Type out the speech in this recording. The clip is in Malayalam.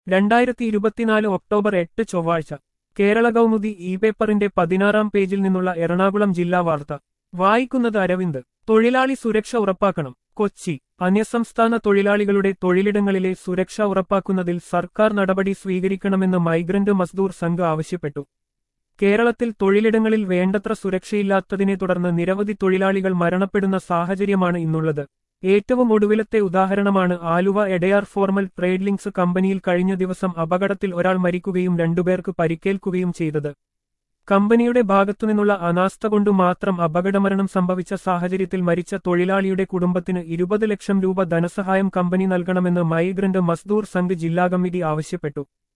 2024 ഒക്ടോബർ 8 ചൊവ്വാഴ്ച കേരള കൗമുദി ഇ പേപ്പറിന്റെ 16-ാം പേജിൽ നിന്നുള്ള എറണാകുളം ജില്ലാ വാർത്ത വായിക്കുന്നത് അരവിന്ദ്. തൊഴിലാളി സുരക്ഷ ഉറപ്പാക്കണം. കൊച്ചി. അന്യസംസ്ഥാന തൊഴിലാളികളുടെ തൊഴിലിടങ്ങളിലെ സുരക്ഷ ഉറപ്പാക്കുന്നതിൽ സർക്കാർ നടപടി സ്വീകരിക്കണമെന്ന് മൈഗ്രന്റ് മസ്ദൂർ സംഘ് ആവശ്യപ്പെട്ടു. കേരളത്തിൽ തൊഴിലിടങ്ങളിൽ വേണ്ടത്ര സുരക്ഷയില്ലാത്തതിനെ തുടർന്ന് നിരവധി തൊഴിലാളികൾ മരണപ്പെടുന്ന സാഹചര്യമാണ് ഇന്നുള്ളത്. ഏറ്റവും ഒടുവിലത്തെ ഉദാഹരണമാണ് Aluva Edayar formal trade links കമ്പനിയിൽ കഴിഞ്ഞ ദിവസം അപകടത്തിൽ ഒരാൾ മരിക്കുകയും രണ്ടുപേർക്ക് പരിക്കേൽക്കുകയും ചെയ്തത്. കമ്പനിയുടെ ഭാഗത്തുനിന്നുള്ള അനാസ്ഥ കൊണ്ടു മാത്രം അപകടമരണം സംഭവിച്ച സാഹചര്യത്തിൽ മരിച്ച തൊഴിലാളിയുടെ കുടുംബത്തിന് 20 ലക്ഷം രൂപ ധനസഹായം കമ്പനി നൽകണമെന്ന് മൈഗ്രന്റ് മസ്ദൂർ സംഘ് ജില്ലാ കമ്മിറ്റി ആവശ്യപ്പെട്ടു.